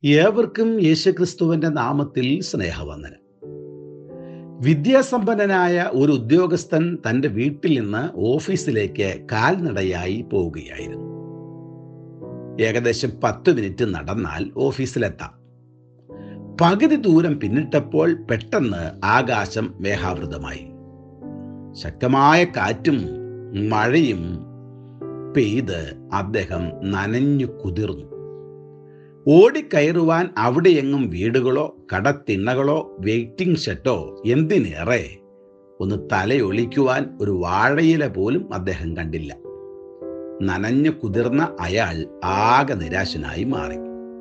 ഏവർക്കും യേശുക്രിസ്തുവിന്റെ നാമത്തിൽ സ്നേഹവന്ദനം. വിദ്യാസമ്പന്നനായ ഒരു ഉദ്യോഗസ്ഥൻ തൻ്റെ വീട്ടിൽ നിന്ന് ഓഫീസിലേക്ക് കാൽനടയായി പോവുകയായിരുന്നു. ഏകദേശം 10 മിനിറ്റ് നടന്നാൽ ഓഫീസിലെത്താം. പകുതി ദൂരം പിന്നിട്ടപ്പോൾ പെട്ടെന്ന് ആകാശം മേഘാവൃതമായി. ശക്തമായ കാറ്റും മഴയും പെയ്ത് അദ്ദേഹം നനഞ്ഞു കുതിർന്നു. ഓടിക്കയറുവാൻ അവിടെയെങ്ങും വീടുകളോ കടത്തിണ്ണകളോ വെയിറ്റിംഗ് ഷെഡോ, എന്തിനേറെ ഒന്ന് തലയൊളിക്കുവാൻ ഒരു വാഴയില പോലും അദ്ദേഹം കണ്ടില്ല. നനഞ്ഞു കുതിർന്ന അയാൾ ആകെ നിരാശനായി മാറി.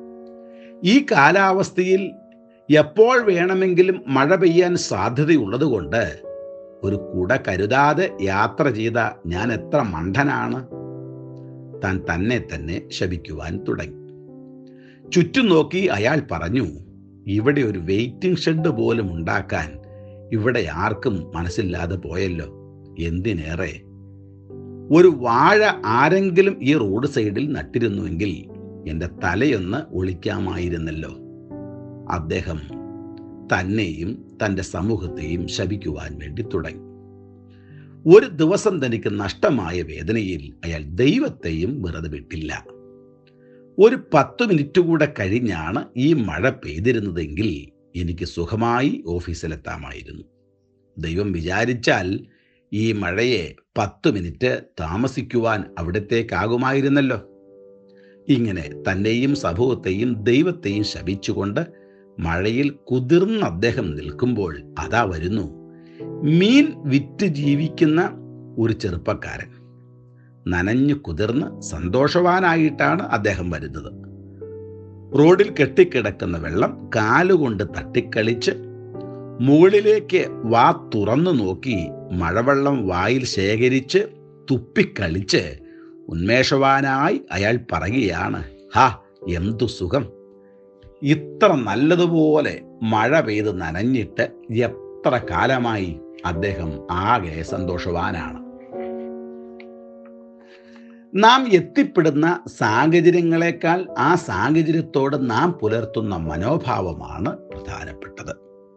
ഈ കാലാവസ്ഥയിൽ എപ്പോൾ വേണമെങ്കിലും മഴ പെയ്യാൻ സാധ്യതയുള്ളതുകൊണ്ട് ഒരു കുട കരുതാതെ യാത്ര ചെയ്ത ഞാൻ എത്ര മണ്ടനാണ്. താൻ തന്നെ ശപിക്കുവാൻ തുടങ്ങി. ചുറ്റും നോക്കി അയാൾ പറഞ്ഞു, ഇവിടെ ഒരു വെയിറ്റിംഗ് ഷെഡ് പോലും ഉണ്ടാക്കാൻ ഇവിടെ ആർക്കും മനസ്സില്ലാതെ പോയല്ലോ. എന്തിനേറെ ഒരു വാഴ ആരെങ്കിലും ഈ റോഡ് സൈഡിൽ നട്ടിരുന്നുവെങ്കിൽ എൻ്റെ തലയൊന്ന് ഒളിക്കാമായിരുന്നല്ലോ. അദ്ദേഹം തന്നെയും തൻ്റെ സമൂഹത്തെയും ശപിക്കുവാൻ വേണ്ടി തുടങ്ങി. ഒരു ദിവസം തനിക്ക് നഷ്ടമായ വേദനയിൽ അയാൾ ദൈവത്തെയും വെറുതെ വിട്ടില്ല. ഒരു 10 മിനിറ്റ് കൂടെ കഴിഞ്ഞാണ് ഈ മഴ പെയ്തിരുന്നതെങ്കിൽ എനിക്ക് സുഖമായി ഓഫീസിലെത്താമായിരുന്നു. ദൈവം വിചാരിച്ചാൽ ഈ മഴയെ 10 മിനിറ്റ് താമസിക്കുവാൻ അവിടത്തേക്കാകുമായിരുന്നല്ലോ. ഇങ്ങനെ തന്നെയും സമൂഹത്തെയും ദൈവത്തെയും ശപിച്ചുകൊണ്ട് മഴയിൽ കുതിർന്ന അദ്ദേഹം നിൽക്കുമ്പോൾ അതാ വരുന്നു മീൻ വിറ്റ് ജീവിക്കുന്ന ഒരു ചെറുപ്പക്കാരൻ. നനഞ്ഞു കുതിർന്ന് സന്തോഷവാനായിട്ടാണ് അദ്ദേഹം വരുന്നത്. റോഡിൽ കെട്ടിക്കിടക്കുന്ന വെള്ളം കാലുകൊണ്ട് തട്ടിക്കളിച്ച് മുകളിലേക്ക് വാ തുറന്നു നോക്കി മഴവെള്ളം വായിൽ ശേഖരിച്ച് തുപ്പിക്കളിച്ച് ഉന്മേഷവാനായി അയാൾ പറയുകയാണ്, ഹാ എന്തു സുഖം! ഇത്ര നല്ലതുപോലെ മഴ പെയ്ത് നനഞ്ഞിട്ട് എത്ര കാലമായി. അദ്ദേഹം ആകെ സന്തോഷവാനാണ്. നാം എത്തിപ്പെടുന്ന സാഹചര്യങ്ങളെക്കാൾ ആ സാഹചര്യത്തോട് നാം പുലർത്തുന്ന മനോഭാവമാണ് പ്രധാനപ്പെട്ടത്.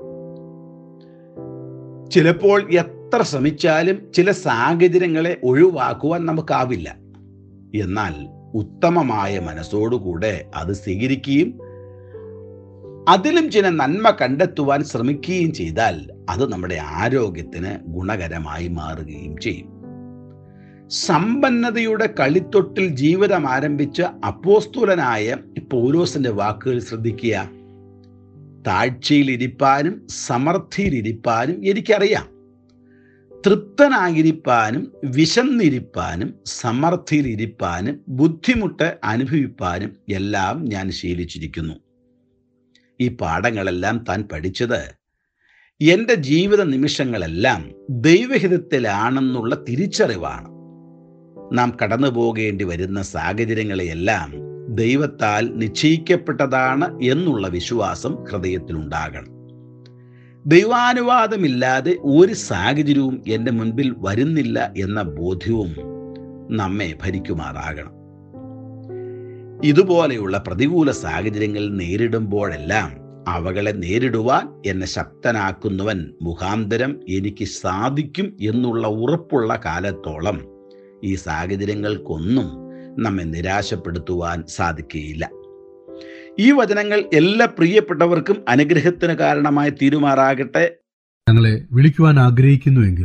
ചിലപ്പോൾ എത്ര ശ്രമിച്ചാലും ചില സാഹചര്യങ്ങളെ ഒഴിവാക്കുവാൻ നമുക്കാവില്ല. എന്നാൽ ഉത്തമമായ മനസ്സോടുകൂടെ അത് സ്വീകരിക്കുകയും അതിലും ചില നന്മ കണ്ടെത്തുവാൻ ശ്രമിക്കുകയും ചെയ്താൽ അത് നമ്മുടെ ആരോഗ്യത്തിന് ഗുണകരമായി മാറുകയും ചെയ്യും. സമ്പന്നതയുടെ കളിത്തൊട്ടിൽ ജീവിതം ആരംഭിച്ച അപ്പോസ്തലനായ പൗലോസിന്റെ വാക്കുകൾ ശ്രദ്ധിക്കുക. താഴ്ചയിലിരിപ്പാനും സമൃദ്ധിയിലിരിപ്പാനും എനിക്കറിയാം. തൃപ്തനായിരിക്കാനും വിശന്നിരിപ്പാനും സമൃദ്ധിയിലിരിപ്പാനും ബുദ്ധിമുട്ട് അനുഭവിപ്പാനും എല്ലാം ഞാൻ ശീലിച്ചിരിക്കുന്നു. ഈ പാഠങ്ങളെല്ലാം താൻ പഠിച്ചത് എൻ്റെ ജീവിത നിമിഷങ്ങളെല്ലാം ദൈവഹിതത്തിലാണെന്നുള്ള തിരിച്ചറിവാണ്. നാം കടന്നു പോകേണ്ടി വരുന്ന സാഹചര്യങ്ങളെയെല്ലാം ദൈവത്താൽ നിശ്ചയിക്കപ്പെട്ടതാണ് എന്നുള്ള വിശ്വാസം ഹൃദയത്തിലുണ്ടാകണം. ദൈവാനുവാദമില്ലാതെ ഒരു സാഹചര്യവും എൻ്റെ മുൻപിൽ വരുന്നില്ല എന്ന ബോധ്യവും നമ്മെ ഭരിക്കുമാറാകണം. ഇതുപോലെയുള്ള പ്രതികൂല സാഹചര്യങ്ങൾ നേരിടുമ്പോഴെല്ലാം അവകളെ നേരിടുവാൻ എന്നെ ശക്തനാക്കുന്നവൻ മുഖാന്തരം എനിക്ക് സാധിക്കും എന്നുള്ള ഉറപ്പുള്ള കാലത്തോളം ഈ സാഹചര്യങ്ങൾക്കൊന്നും നമ്മെ നിരാശപ്പെടുത്തുവാൻ സാധിക്കുകയില്ല. ഈ വചനങ്ങൾ എല്ലാ പ്രിയപ്പെട്ടവർക്കും അനുഗ്രഹത്തിന് കാരണമായി തീരുമാറാകട്ടെ. ഞങ്ങളെ വിളിക്കുവാൻ ആഗ്രഹിക്കുന്നുവെങ്കിൽ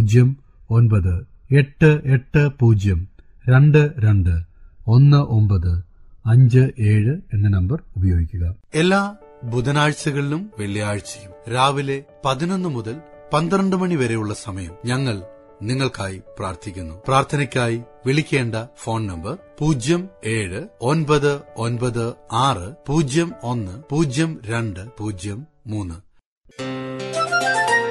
0988-22-1957 എന്ന നമ്പർ ഉപയോഗിക്കുക. എല്ലാ ബുധനാഴ്ചകളിലും വെള്ളിയാഴ്ചയും രാവിലെ 11 മുതൽ 12 മണി വരെയുള്ള സമയം ഞങ്ങൾ നിങ്ങൾക്കായി പ്രാർത്ഥിക്കുന്നു. പ്രാർത്ഥനയ്ക്കായി വിളിക്കേണ്ട ഫോൺ നമ്പർ 079960010203.